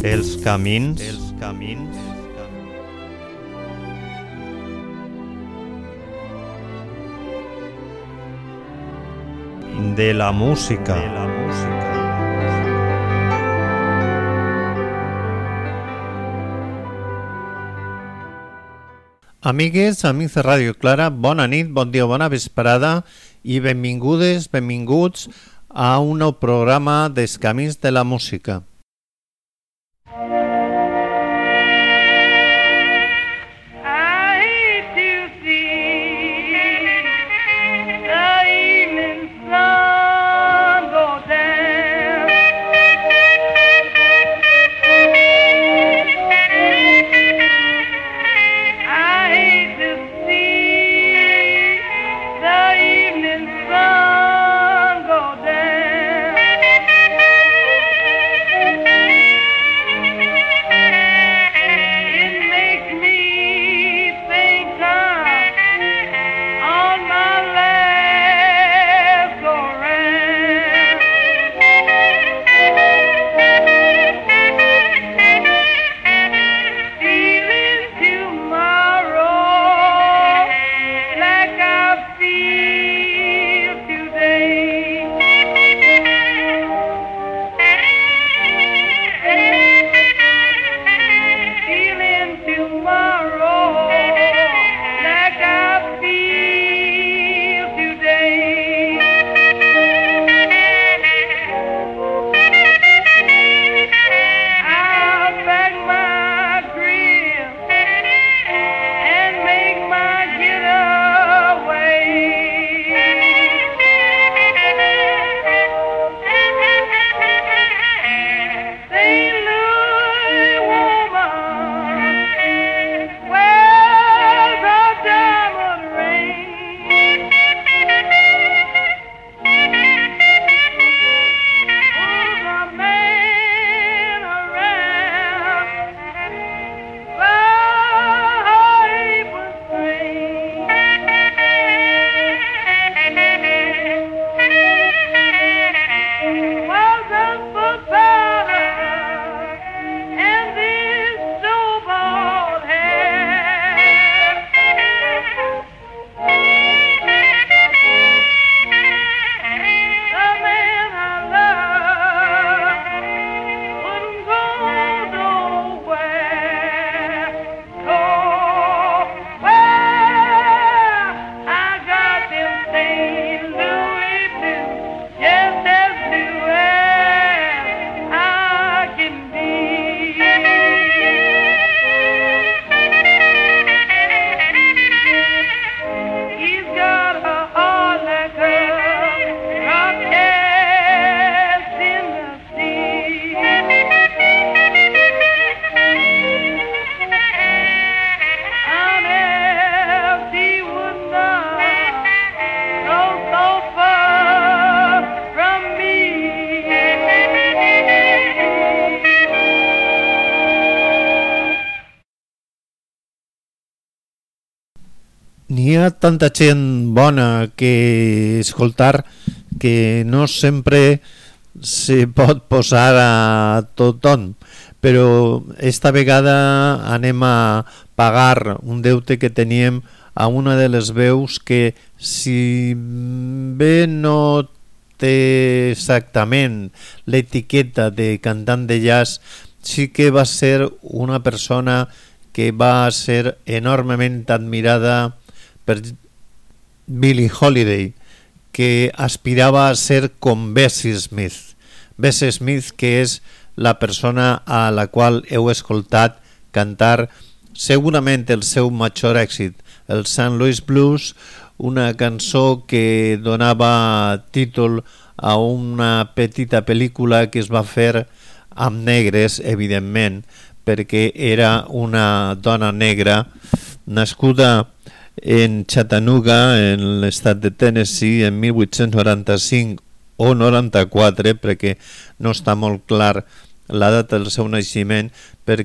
Els camins de la música. Amigues, amics de Ràdio Clara, bona nit, bon dia, bona vesprada i benvingudes, benvinguts a un nou programa dels camins de la música. N'hi ha tanta gent bona que escoltar que no sempre se pot posar a tothom, però esta vegada anem a pagar un deute que teníem a una de les veus que, si bé no té exactament l'etiqueta de cantant de jazz, sí que va ser una persona que va ser enormement admirada per Billie Holiday, que aspirava a ser com Bessie Smith. Bessie Smith, que és la persona a la qual heu escoltat cantar segurament el seu major èxit, el St. Louis Blues, una cançó que donava títol a una petita pel·lícula que es va fer amb negres, evidentment, perquè era una dona negra nascuda en Chattanooga, en l'estat de Tennessee, en 1895 o 94, perquè no està molt clar la data del seu naixement,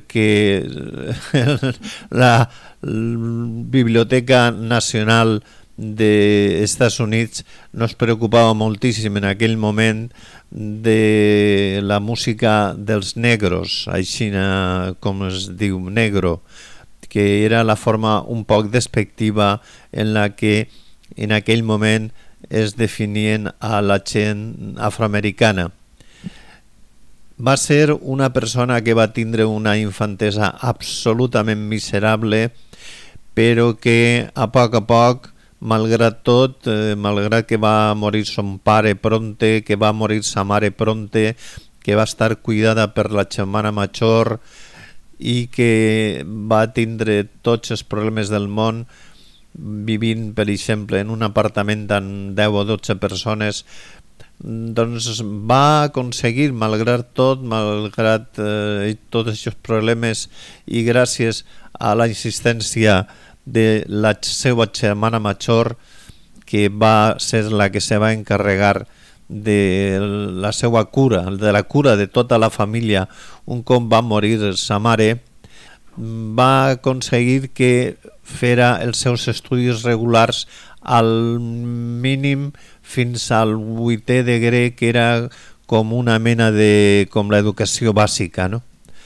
perquè la Biblioteca Nacional d'Estats Units no es preocupava moltíssim en aquell moment de la música dels negros, així com es diu negro, que era la forma un poc despectiva en la que en aquell moment es definien a la gent afroamericana. Va ser una persona que va tindre una infantesa absolutament miserable, però que a poc, malgrat tot, malgrat que va morir son pare pronte, que va morir sa mare pronte, que va estar cuidada per la germana major i que va tindre tots els problemes del món, vivint, per exemple, en un apartament amb 10 o 12 persones, doncs va aconseguir, malgrat tot, malgrat tots aquests problemes i gràcies a la insistència de la seva germana major, que va ser la que se va encarregar de la seva cura, de la cura de tota la família un cop va morir sa mare, va aconseguir que fera els seus estudis regulars al mínim fins al 8è de grec, que era com una mena de com l'educació bàsica, no?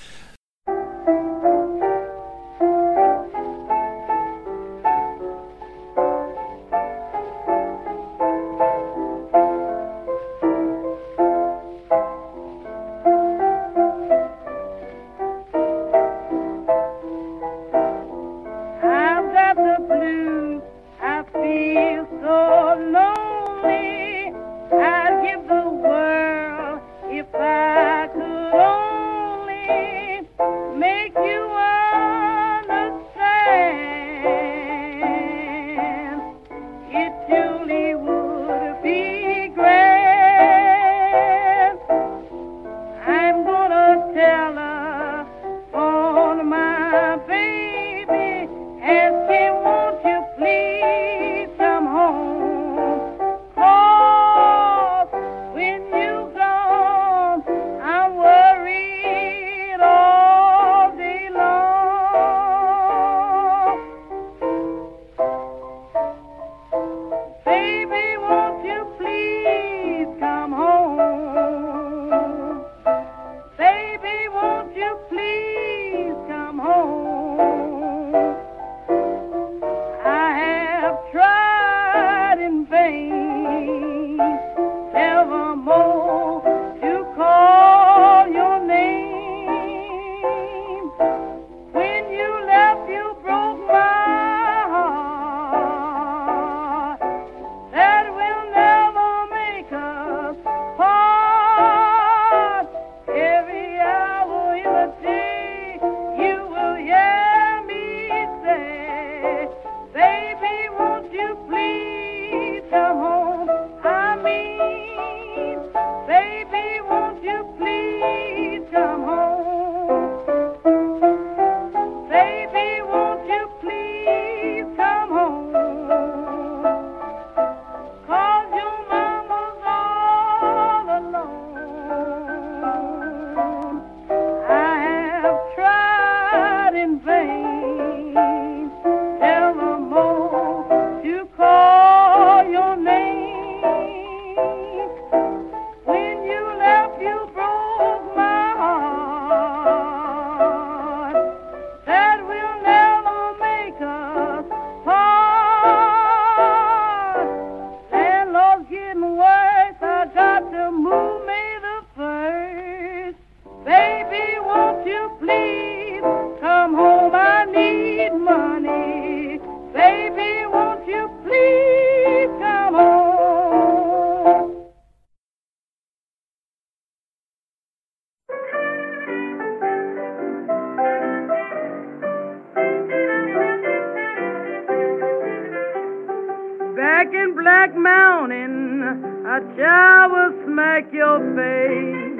Black Mountain, a child will smack your face.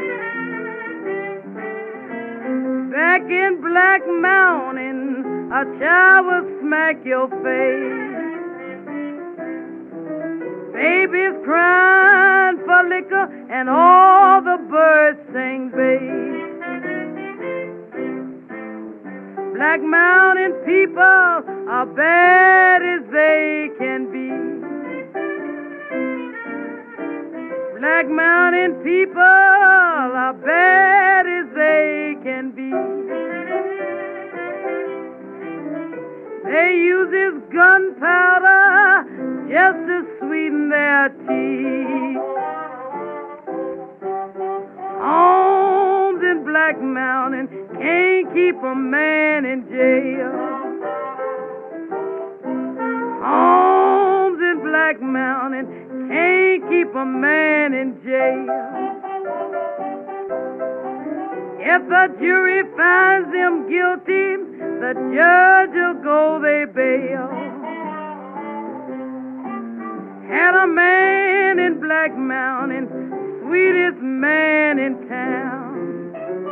Back in Black Mountain, a child will smack your face. Baby's crying for liquor and all the birds sing bass. Black Mountain people are bad as they can be. Black Mountain people are bad as they can be. They use this gunpowder just to sweeten their tea. Homes in Black Mountain can't keep a man in jail. Homes in Black Mountain can't keep a man in jail. If the jury finds them guilty, the judge will go they bail. Had a man in Black Mountain, sweetest man in town.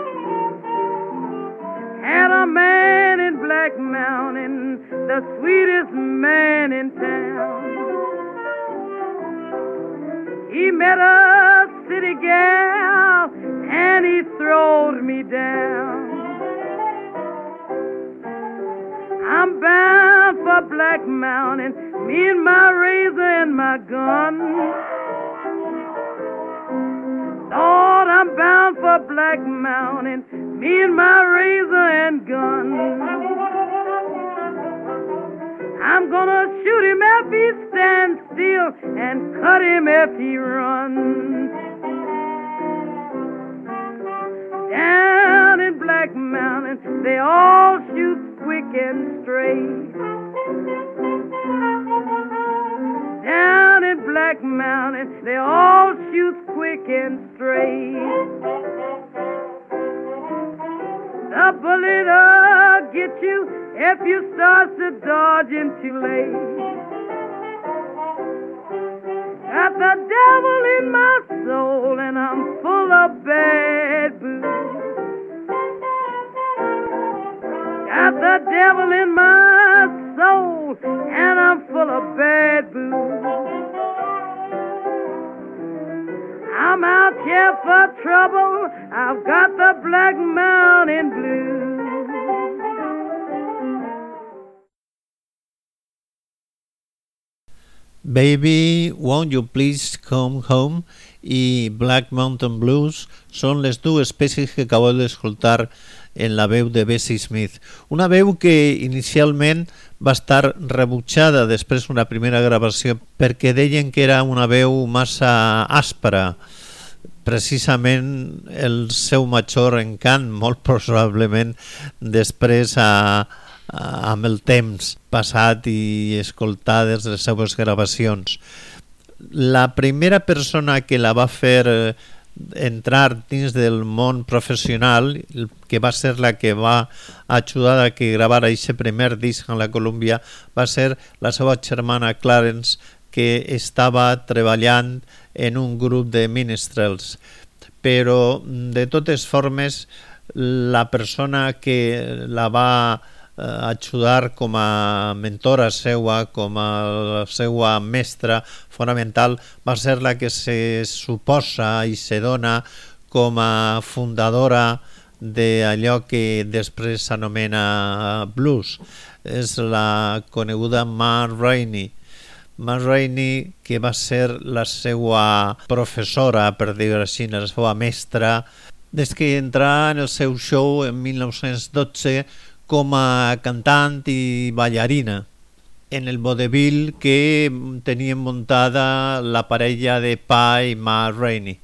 Had a man in Black Mountain, the sweetest man in town. He met a city gal and he throwed me down. I'm bound for Black Mountain, me and my razor and my gun. Lord, I'm bound for Black Mountain, me and my razor and gun. I'm gonna shoot him if he stands still and cut him if he runs. Down in Black Mountain, they all shoot quick and straight. Down in Black Mountain, they all shoot quick and straight. The bullet'll get you if you start to dodging too late. Got the devil in my soul and I'm full of bad booze. Got the devil in my soul and I'm full of bad booze. I'm out here for trouble, I've got the Black Mountain Blues. Baby, Won't You Please Come Home i Black Mountain Blues són les dues peces que acabeu d'escoltar en la veu de Bessie Smith. Una veu que inicialment va estar rebutjada després d'una primera gravació perquè deien que era una veu massa àspera. Precisament el seu major encant, molt probablement després amb el temps passat i escoltades les seves gravacions. La primera persona que la va fer entrar dins del món professional, que va ser la que va ajudar a que gravara aquest primer disc en la Columbia, va ser la seva germana Clarence, que estava treballant en un grup de minstrels. Però, de totes formes, la persona que la va ajudar com a mentora seua, com a seua mestra fonamental, va ser la que se suposa i se dona com a fundadora d'allò que després s'anomena blues. És la coneguda Ma Rainey. Ma Rainey, que va ser la seva professora, per dir-ho així, la seva mestra, des que entrà en el seu show en 1912 com a cantant i ballarina en el vodevil que tenien muntada la parella de Pa i Ma Rainey.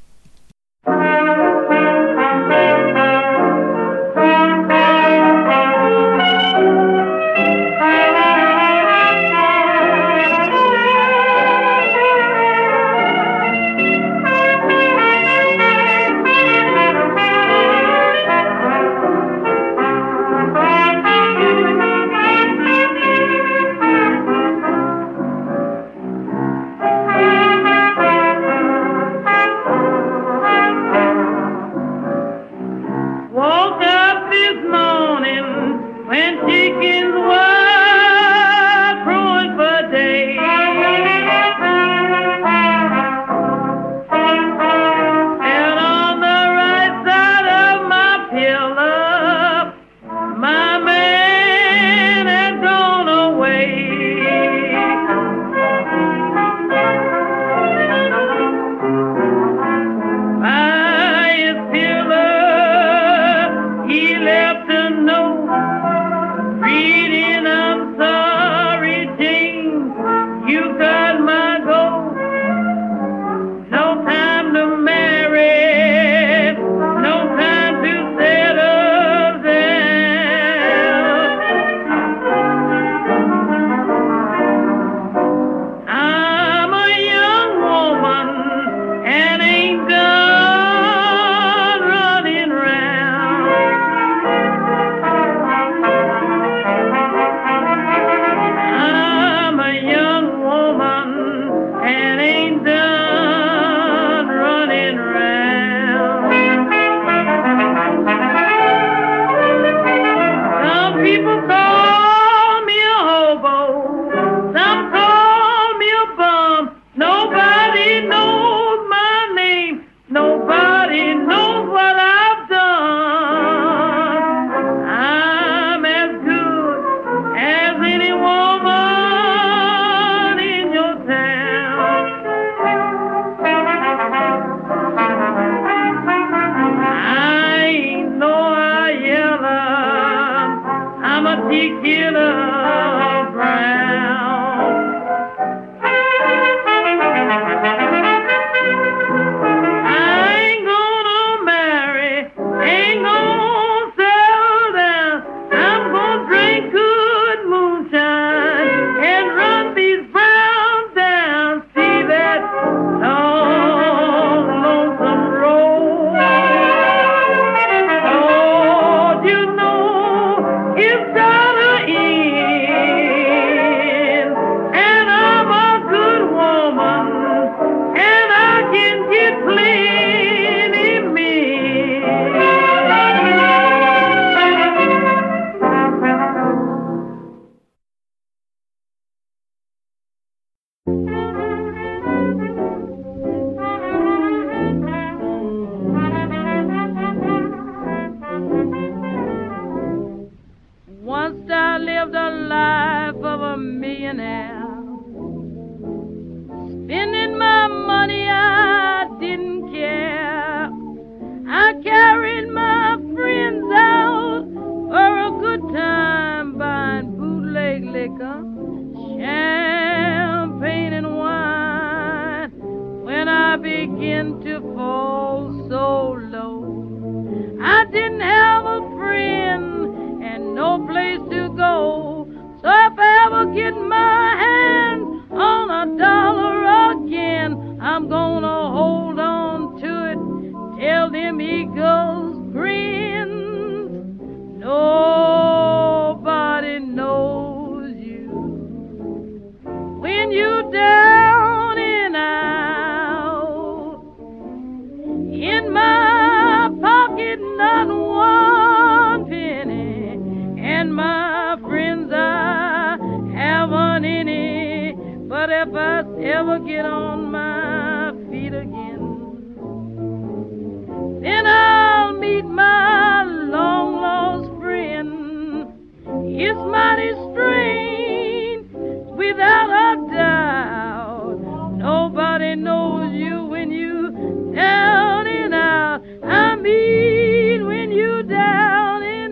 begin to fall so low. I didn't have a friend and no place to go. So if I ever get my hands on $1 again, I'm gonna hold on to it till them eagles grin. Nobody knows you when you're down and out. In my pocket, not one penny, and my friends, I haven't any. But if I ever get on my feet again, then I'll meet my long-lost friend. It's mighty strange, without a doubt. Nobody knows you when you down and out. I mean when you down and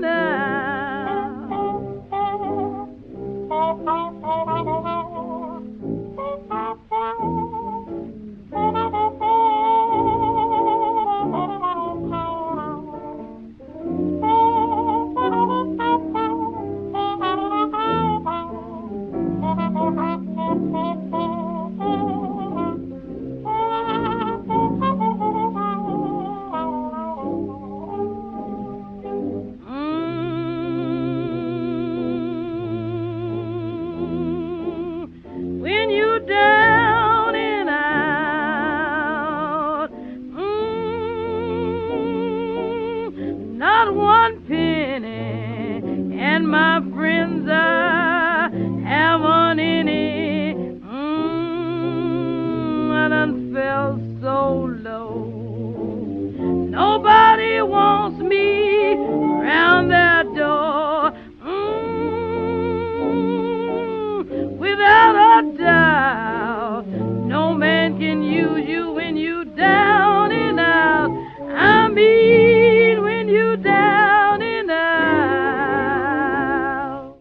when you down and out. Not one penny, and my friends, I haven't any. I done fell so low. Nobody wants me round their door. Without a doubt, no man can use you when you down and out. I mean when you down and out.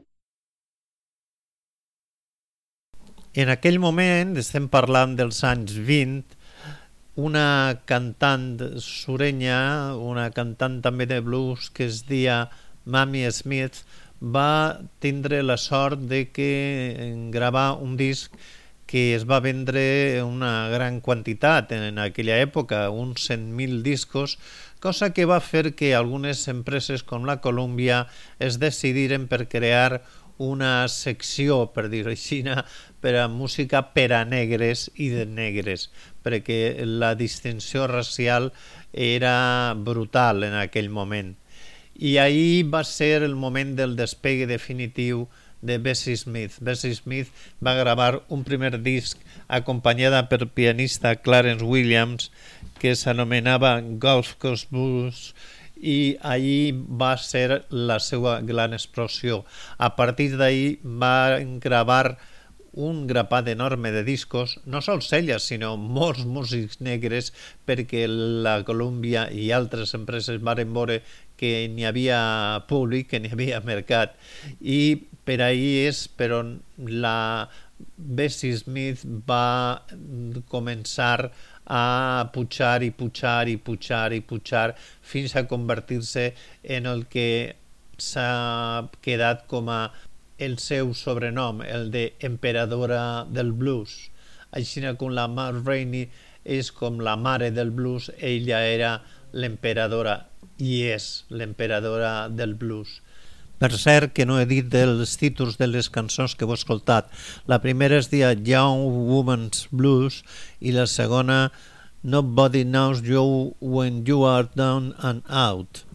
En aquell moment, estem parlant dels anys 20, una cantant surenya, una cantant també de blues que es deia Mamie Smith, va tindre la sort de que gravar un disc que es va vendre una gran quantitat en aquella època, uns 100.000 discos, cosa que va fer que algunes empreses com la Columbia es decidiren per crear una secció, per dir-ho així, per a música per a negres i de negres, perquè la distinció racial era brutal en aquell moment. I ahir va ser el moment del despegue definitiu de Bessie Smith. Bessie Smith va gravar un primer disc acompanyada per pianista Clarence Williams que s'anomenava Gulf Coast Blues, i ahir va ser la seva gran explosió. A partir d'ahir va gravar un grapat enorme de discos, no sols ella, sinó molts músics negres, perquè la Columbia i altres empreses varen veure que n'hi havia públic, que n'hi havia mercat, i per ahir és per on la Bessie Smith va començar a pujar i pujar i pujar i pujar fins a convertir-se en el que s'ha quedat com a el seu sobrenom, el de emperadora del blues. Així com la Ma Rainey és com la mare del blues, ella era l'emperadora i és l'emperadora del blues. Per cert, que no he dit dels títols de les cançons que heu escoltat. La primera es deia Young Woman's Blues i la segona Nobody Knows You When You Are Down and Out.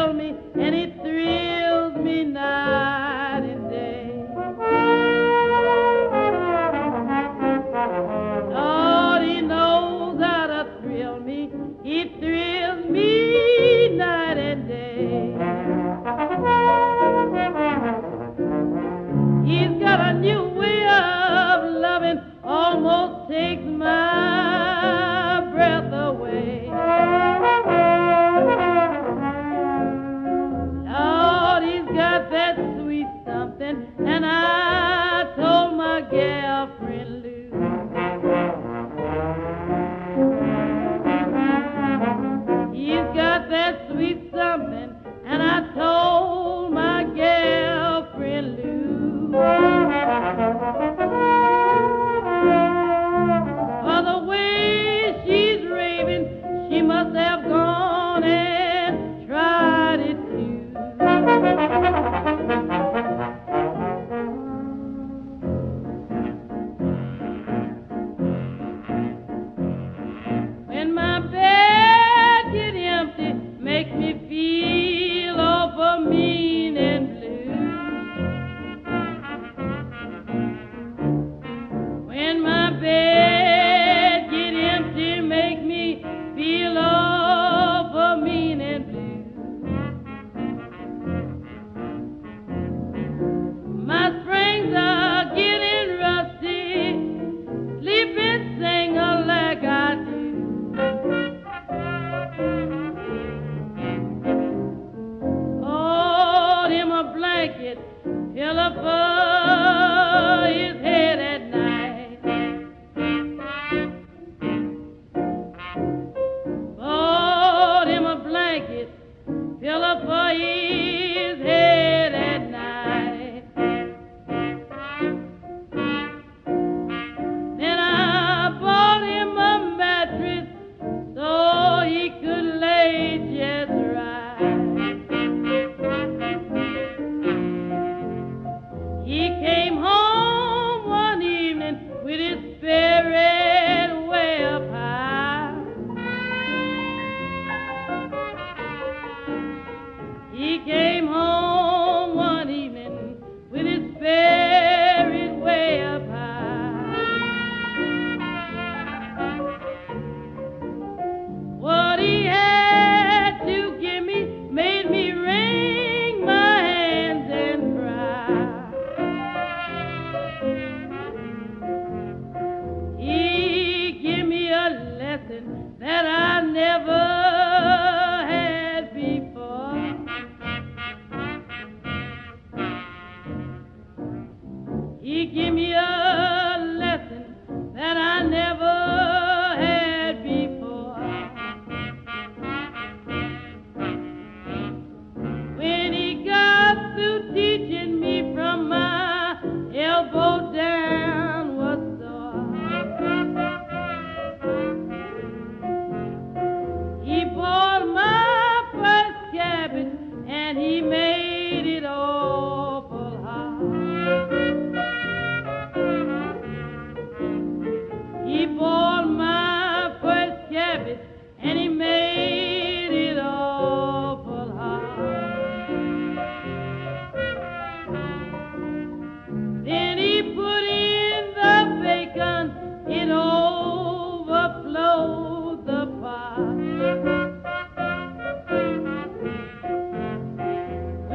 thrill me, and he thrills me night and day. Lord, he knows how to thrill me. He thrills me night and day. He's got a new way of loving, almost takes my breath away. Lord, he's got that sweet something, and I told my girlfriend Lou. He's got that sweet something, and I told my girlfriend Lou. For the way she's raving, she must have gone and tried it too. When my bed get empty, make me feel awful mean and blue. When my bed get empty, make me feel awful mean and blue. My springs are getting rusty, sleeping single like I do. Oh, him a blanket, pillow for his head at night. Bought him a blanket, pillow for his head at night. Then I bought him a mattress so he could lay just right. He came home one evening with his spirit way up high. He came home one evening with his spirit way up high. What he had to give me made me wring my hands and cry. He gave me a lesson that I never had before. He gave me a lesson that I never had before. When he got through teaching me, from my elbow down was sore. He bought my first cabbage, and he made it awful hard. He bought my first cabbage, and he made it awful hard. Then he put in the bacon, it overflowed the pot.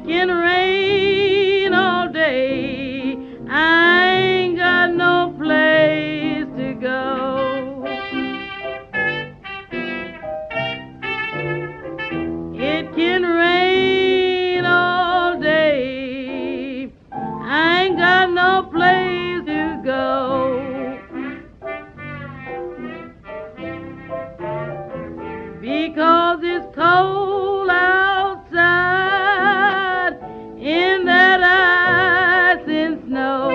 can rain all day. I ain't got no place to go. It can rain all day. I ain't got no place to go. Because it's cold outside in that ice and snow.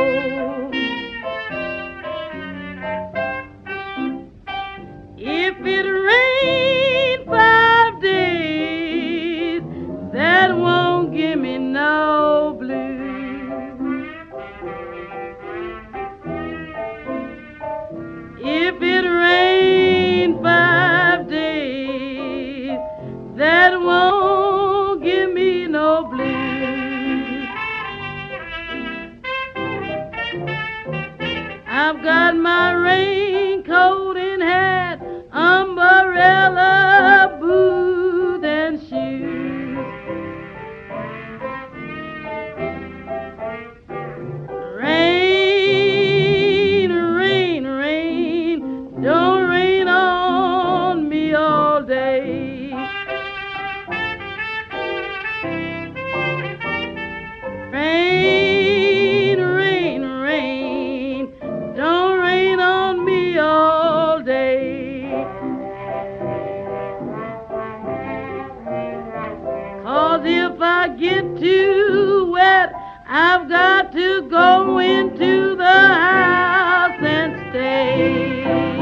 If it rains 5 days, that won't give me no blues. If it rains 5 days, that won't give me no blues. I've got my raincoat and hat, umbrella, boots and shoes. Rain, rain, rain, don't rain on me all day. Rain, rain, rain, don't rain on me all day. 'Cause if I get too wet, I've got to go into the house and stay.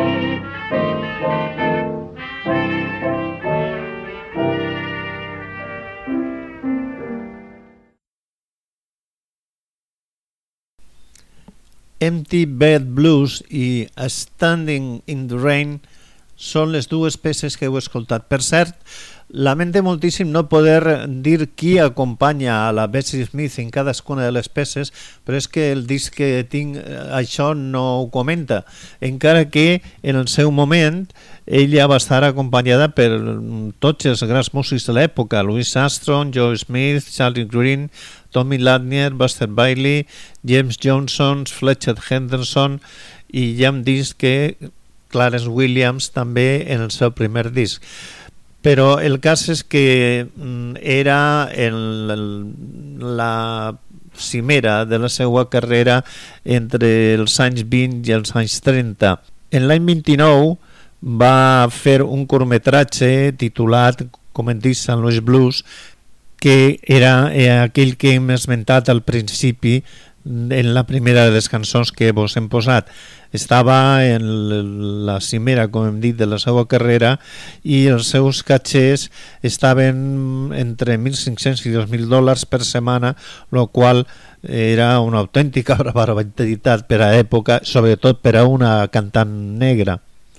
Empty Bed Blues i Standing in the Rain són les dues peces que heu escoltat. Per cert, lamente moltíssim no poder dir qui acompanya a la Bessie Smith en cadascuna de les peces, però és que el disc que tinc això no ho comenta, encara que en el seu moment ella va estar acompanyada per tots els grans músics de l'època: Louis Armstrong, Joe Smith, Charlie Green, Tommy Ladner, Buster Bailey, James Johnson, Fletcher Henderson, i ja hem dit que Clarence Williams també en el seu primer disc. Però el cas és que era la cimera de la seva carrera entre els anys 20 i els anys 30. En l'any 29 va fer un curtmetratge titulat, com hem dit, St. Louis Blues, que era aquell que hem esmentat al principi en la primera de les cançons que vos hem posat. Estava en la cimera, com hem dit, de la seva carrera, i els seus catxers estaven entre $1.500 i $2.000 per setmana, el qual era una autèntica barbaritat per a època, sobretot per a una cantant negra.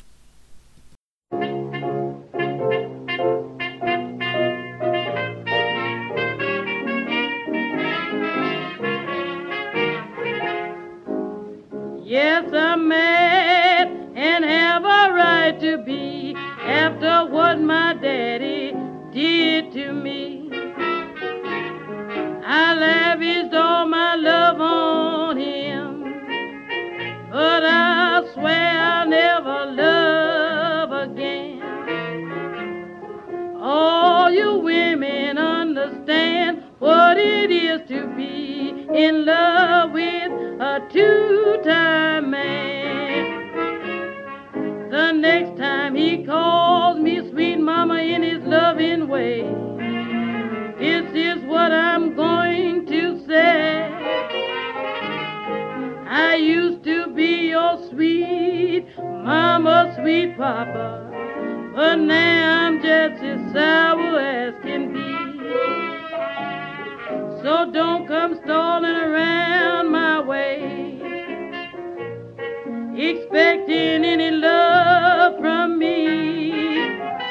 Yes, I'm mad and have a right to be after what my daddy did to me. I lavished all my love on him, but I swear I'll never love again. All you women understand what it is to be in love with a two-time man. The next time he calls me sweet mama in his loving way, this is what I'm going to say. I used to be your sweet mama, sweet papa, but now I'm just as sour as can be. So don't come stalling around my way, expecting any love from me.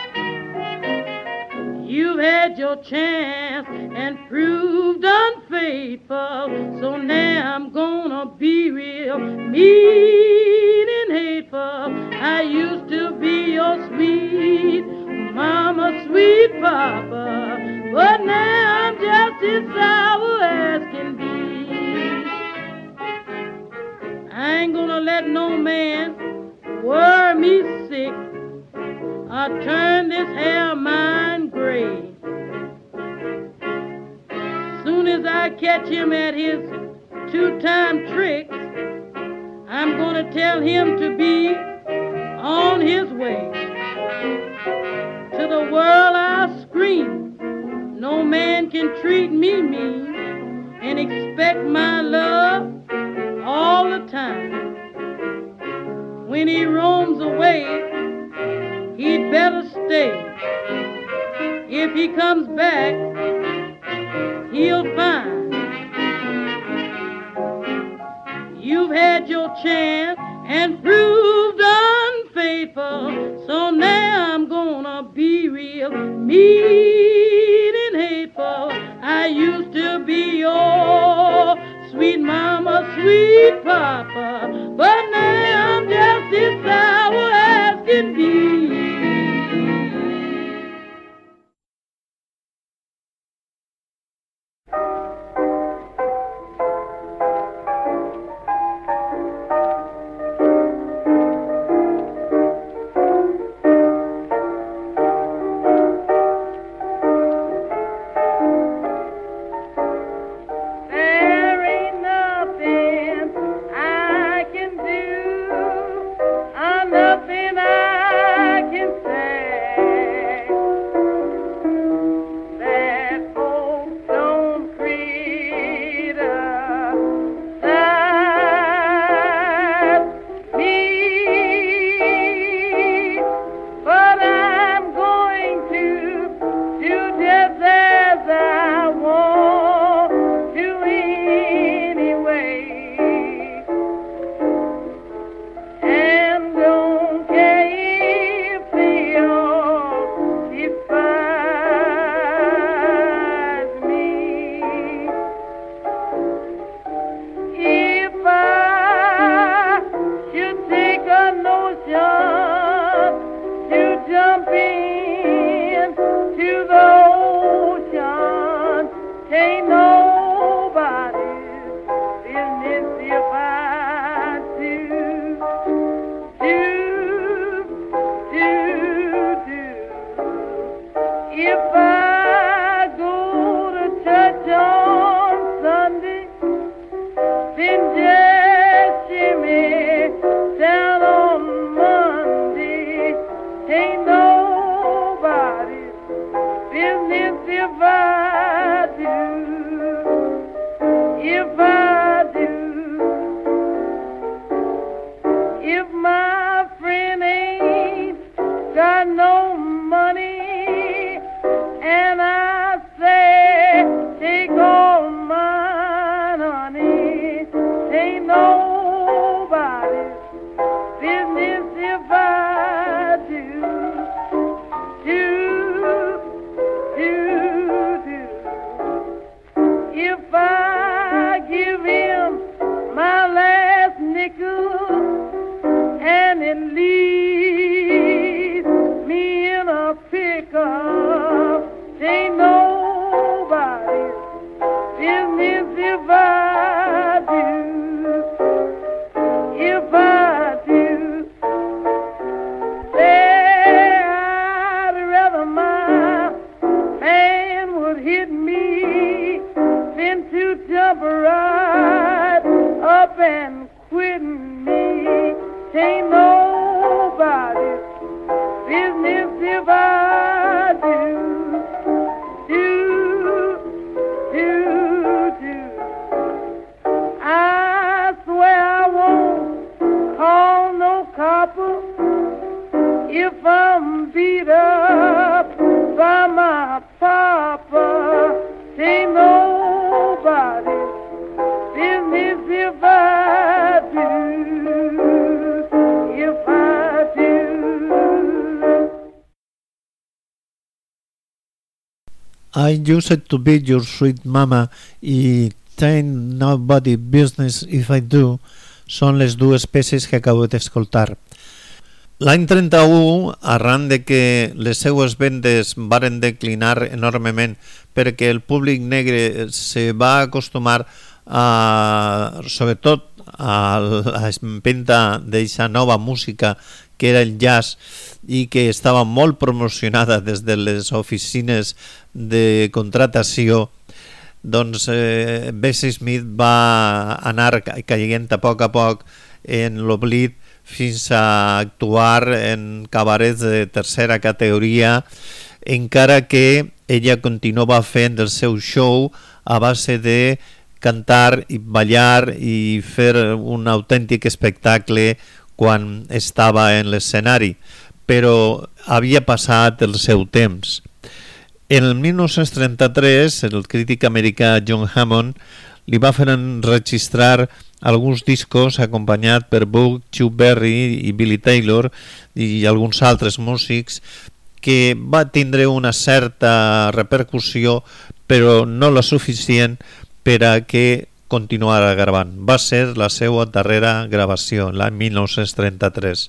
You've had your chance and proved unfaithful, so now I'm gonna be real mean and hateful. I used to be your sweet mama, sweet papa, but now I'm just as man worry me sick, or turn this hair of mine gray. Soon as I catch him at his two-time tricks, I'm gonna tell him to be on his way. To the world I'll scream, no man can treat me mean and expect my love all the time. When he roams away, he'd better stay. If he comes back, he'll find you've had your chance and proved unfaithful. So now I'm gonna be real mean and hateful. I used to be your sweet mama, sweet papa, but now I'm just as sour as can be. I used to be your sweet mama i Tain't Nobody Business If I Do són les dues peces que acabo d'escoltar. L'any 31, arran de que les seues vendes varen declinar enormement perquè el públic negre se va acostumar sobretot a l'empenta d'eixa nova música que era el jazz i que estava molt promocionada des de les oficines de contratació, doncs Bessie Smith va anar caient a poc en l'oblit fins a actuar en cabarets de tercera categoria, encara que ella continuava fent el seu show a base de cantar i ballar i fer un autèntic espectacle quan estava en l'escenari, però havia passat el seu temps. En el 1933, el crític americà John Hammond li va fer enregistrar alguns discos acompanyat per Buck Berry i Billy Taylor i alguns altres músics, que va tindre una certa repercussió, però no la suficient per a que continuara gravant. Va ser la seva darrera gravació, l'any 1933.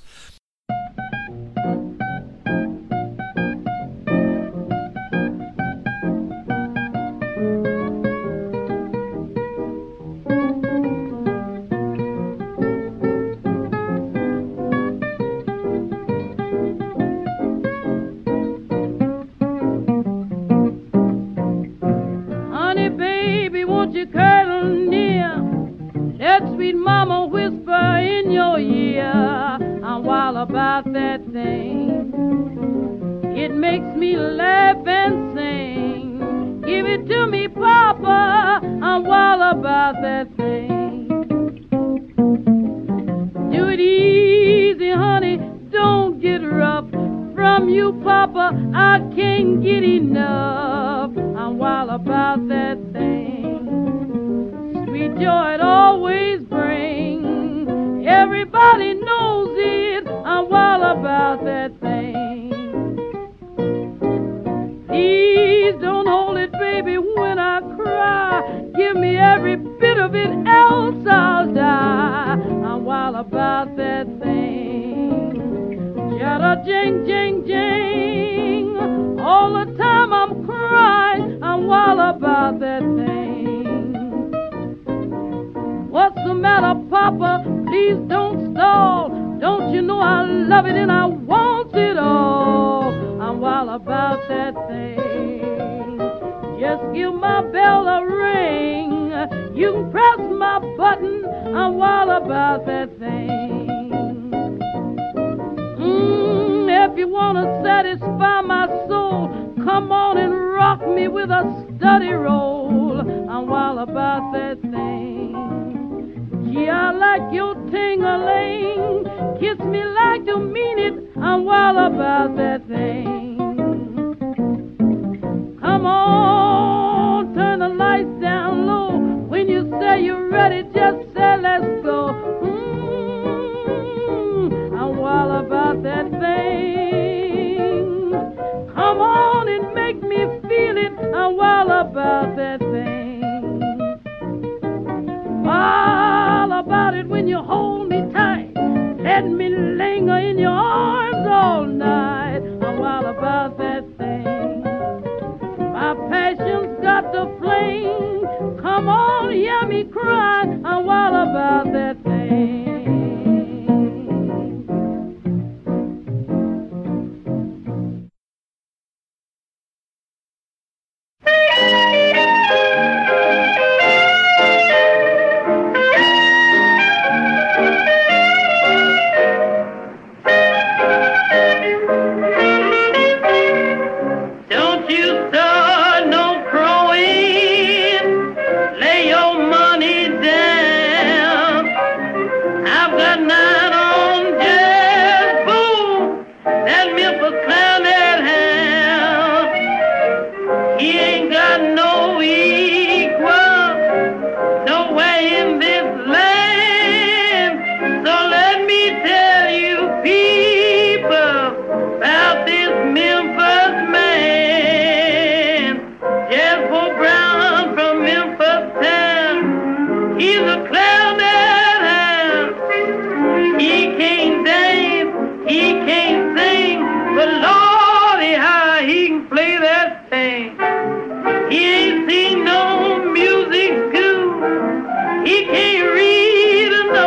He ain't seen no music school. He can't read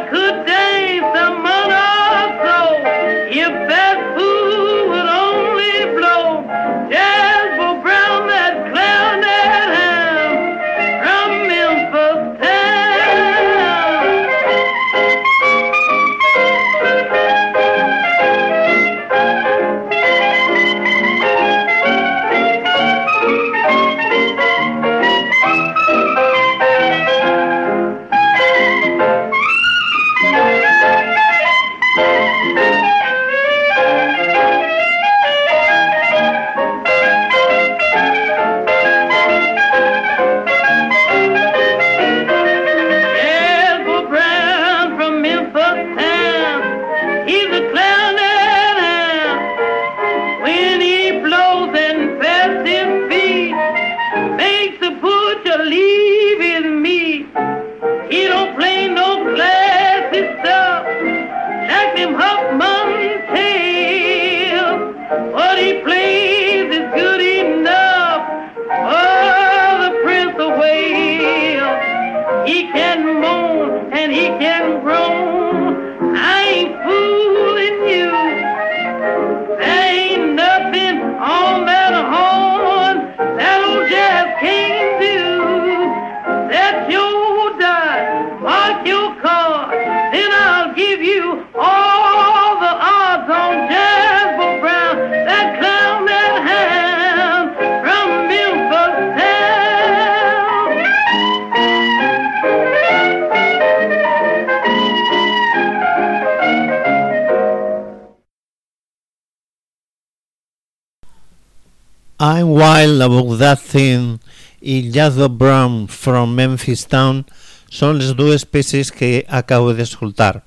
I could dance a month or so if that fool would only blow. Jasper Brown, that clown, that ham from Memphis I'm Wild About That Thing i Jasper Brown from Memphis Town són les dues peces que acabo d'escoltar.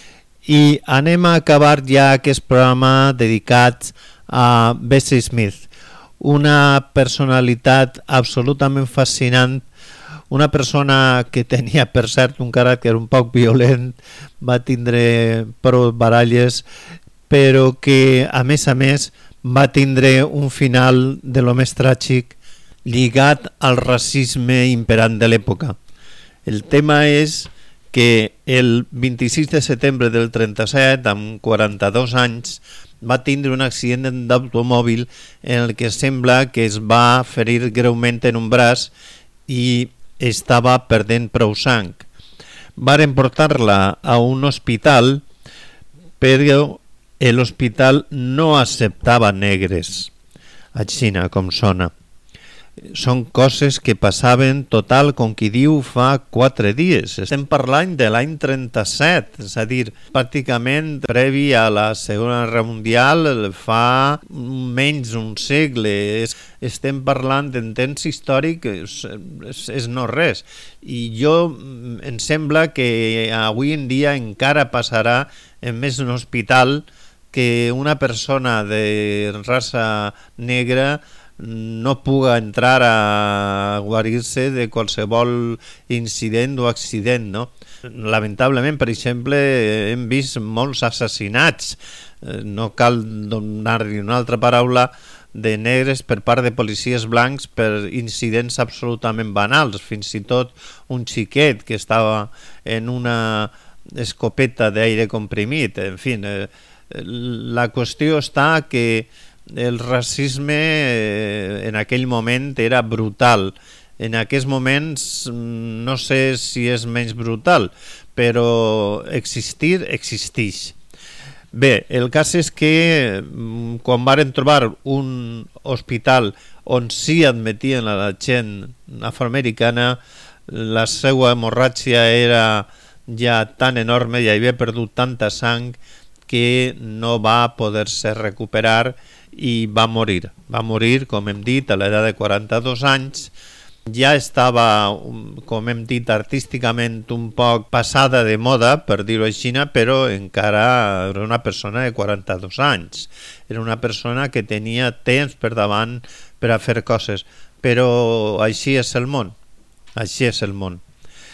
I anem a acabar ja aquest programa dedicat a Bessie Smith, una personalitat absolutament fascinant, una persona que tenia, per cert, un caràcter un poc violent, va tindre prou baralles, però que, a més, va tindre un final de lo més tràgic lligat al racisme imperant de l'època. El tema és que el 26 de setembre del 37, amb 42 anys, va tindre un accident d'automòbil en el que sembla que es va ferir greument en un braç i estava perdent prou sang. Varen portar-la a un hospital, però l'hospital no acceptava negres, aixina com sona. Són coses que passaven total, com qui diu, fa 4 dies. Estem parlant de l'any 37, és a dir, pràcticament previ a la Segona Guerra Mundial, fa menys un segle. Estem parlant d'en temps històric, és no res. I em sembla que avui en dia encara passarà en més d'un hospital que una persona de raça negra no puga entrar a guarir-se de qualsevol incident o accident, no? Lamentablement, per exemple, hem vist molts assassinats, no cal donar-hi una altra paraula, de negres per part de policies blancs per incidents absolutament banals, fins i tot un xiquet que estava en una escopeta d'aire comprimit, en fi, la qüestió està que el racisme en aquell moment era brutal. En aquests moments no sé si és menys brutal, però existeix. Bé, el cas és que quan varen trobar un hospital on sí admetien a la gent afroamericana, la seva hemorràgia era ja tan enorme, ja havia perdut tanta sang que no va poder-se recuperar i va morir. Va morir, com hem dit, a l'edat de 42 anys. Ja estava, com hem dit, artísticament un poc passada de moda, per dir-ho així, però encara era una persona de 42 anys. Era una persona que tenia temps per davant per a fer coses. Però així és el món. Així és el món.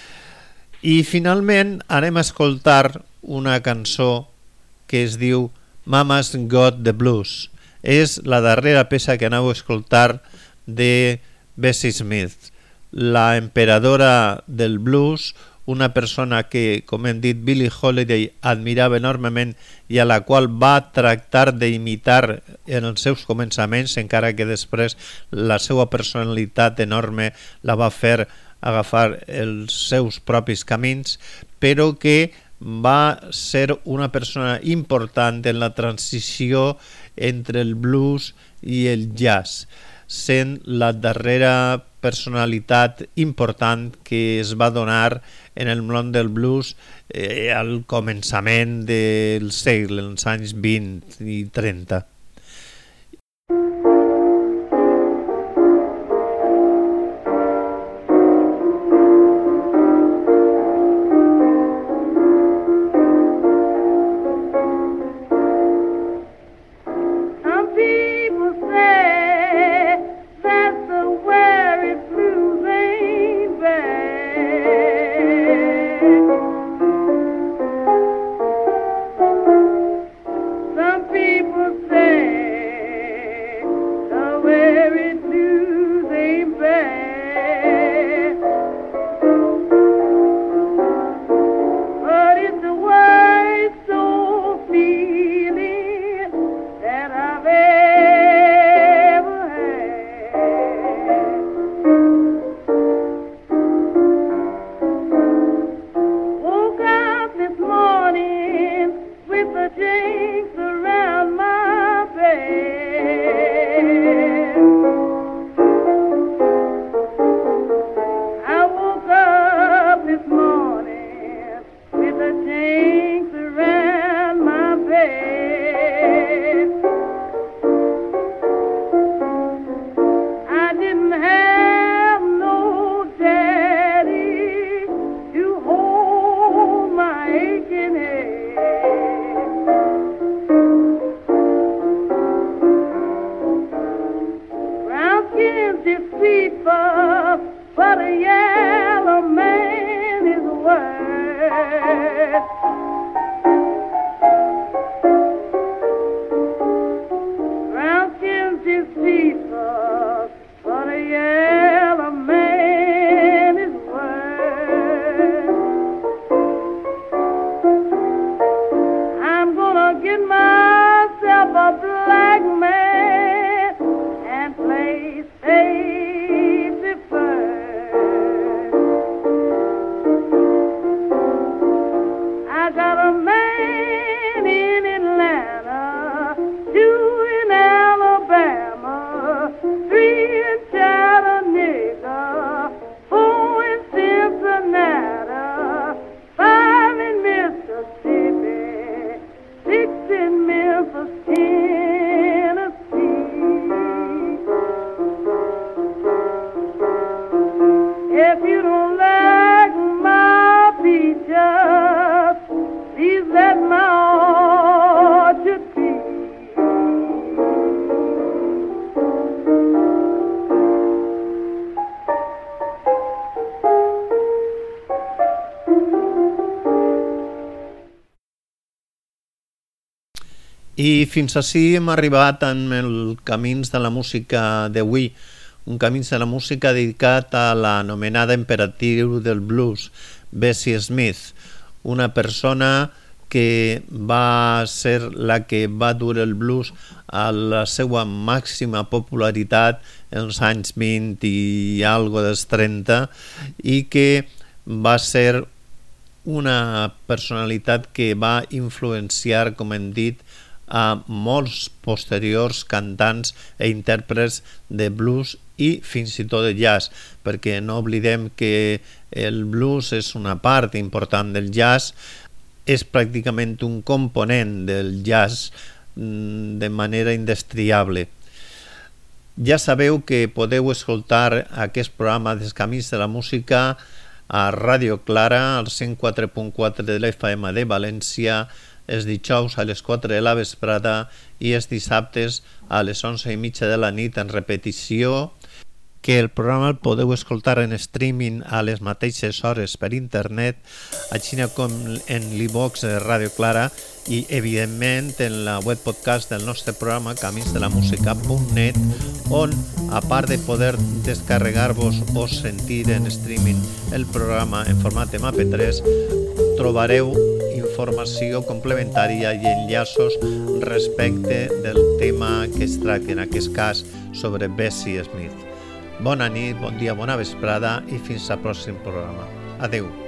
I finalment anem a escoltar una cançó que es diu Mama's Got the Blues. És la darrera peça que aneu a escoltar de Bessie Smith, la emperadora del blues, una persona que, com hem dit, Billie Holiday admirava enormement i a la qual va tractar d'imitar en els seus començaments, encara que després la seva personalitat enorme la va fer agafar els seus propis camins, però que va ser una persona important en la transició entre el blues i el jazz, sent la darrera personalitat important que es va donar en el món del blues al començament del segle, en els anys 20 i 30. I fins ací hem arribat amb el Camins de la Música d'avui, un Camins de la Música dedicat a l'anomenada imperatriu del blues, Bessie Smith, una persona que va ser la que va dur el blues a la seva màxima popularitat en els anys 20 i algo dels 30 i que va ser una personalitat que va influenciar, com hem dit, a molts posteriors cantants e intèrprets de blues i fins i tot de jazz, perquè no oblidem que el blues és una part important del jazz, és pràcticament un component del jazz de manera indestriable. Ja sabeu que podeu escoltar aquest programa dels Camins de la Música a Ràdio Clara, al 104.4 de l'FM de València, els dijous a les 4 de la vesprada i els dissabtes a les 11:30 de la nit en repetició, que el programa el podeu escoltar en streaming a les mateixes hores per internet, així com en l'iVox de Ràdio Clara i, evidentment, en la web podcast del nostre programa, caminsdelamusica.net, on, a part de poder descarregar-vos o sentir en streaming el programa en format MP3, trobareu informació complementària i enllaços respecte del tema que es tracta, en aquest cas sobre Bessie Smith. Bona nit, bon dia, bona vesprada i fins al pròxim programa. Adeu.